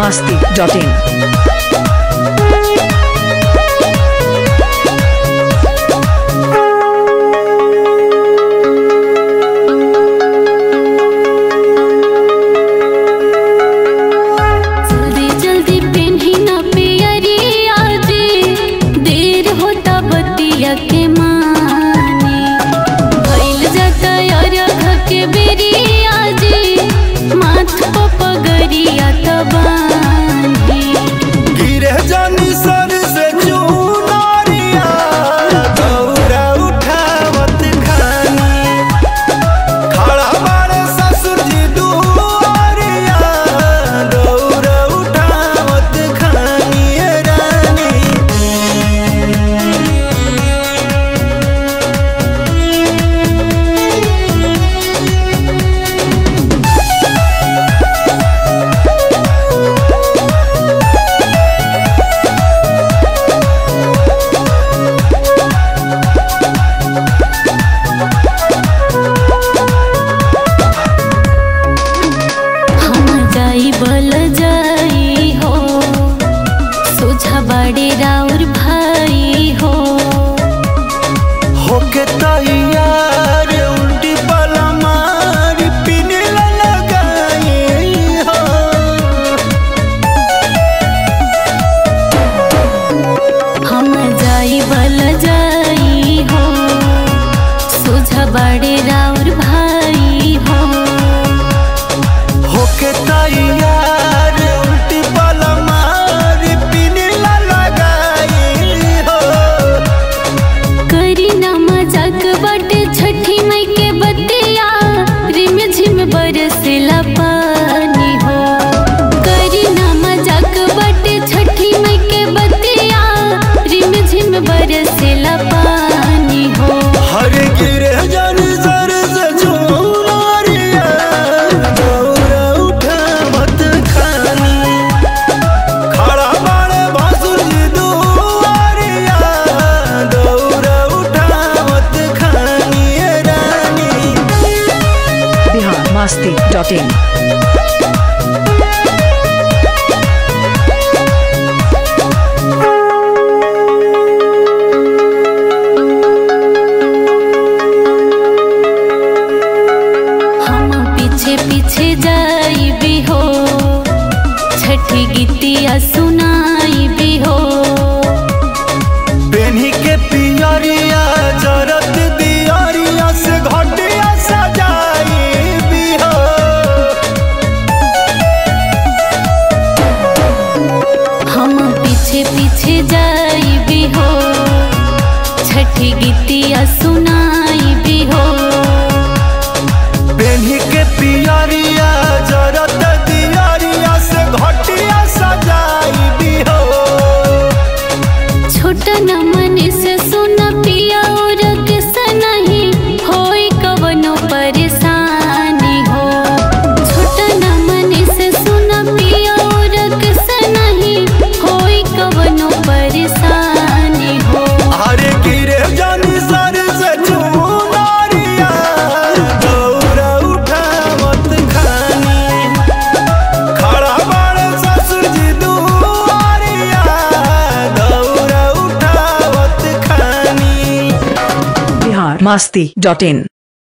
biharmasti.in बड़े राउर भाई हो होके तैयार उल्टी पला मार पीने लगाई हो। हम जाई बल जाई हो सोझा बड़े राउर भाई हो होके तैयार उल्टी पला बरसेला पानी हो। करी ना मजाक बटे छठी मई के बतिया रिम झिम बरसेला पानी हो। हर गिरे जन सर से झूलारिया दौरा उठा मत खानी खड़ा बड़े बासुर दुआरिया दौरा उठा मत खानी रानी। biharmasti.in पीछे जाई भी हो छठी गीतिया सुनाई भी हो। बेनी के पियरिया जरत दियरिया से घटिया सजाई भी हो। हम पीछे जाई भी हो छठी गीतिया सुनाई भी हो। बेनी के पियरिया जरत दियरिया से घटिया सजाई भी हो। छोटा न मन से सुन पिया और किसा नहीं होई कवनो परेशानी हो। छोटा न मन से सुन पिया और किसा नहीं होई कवनो परेशानी हो। अरे गिरे जानी सर से चुनारिया दौरा उठा मत खानी खड़ा बड़े ससुर जी दुआरिया दौरा उठा मत खानी। biharmasti.in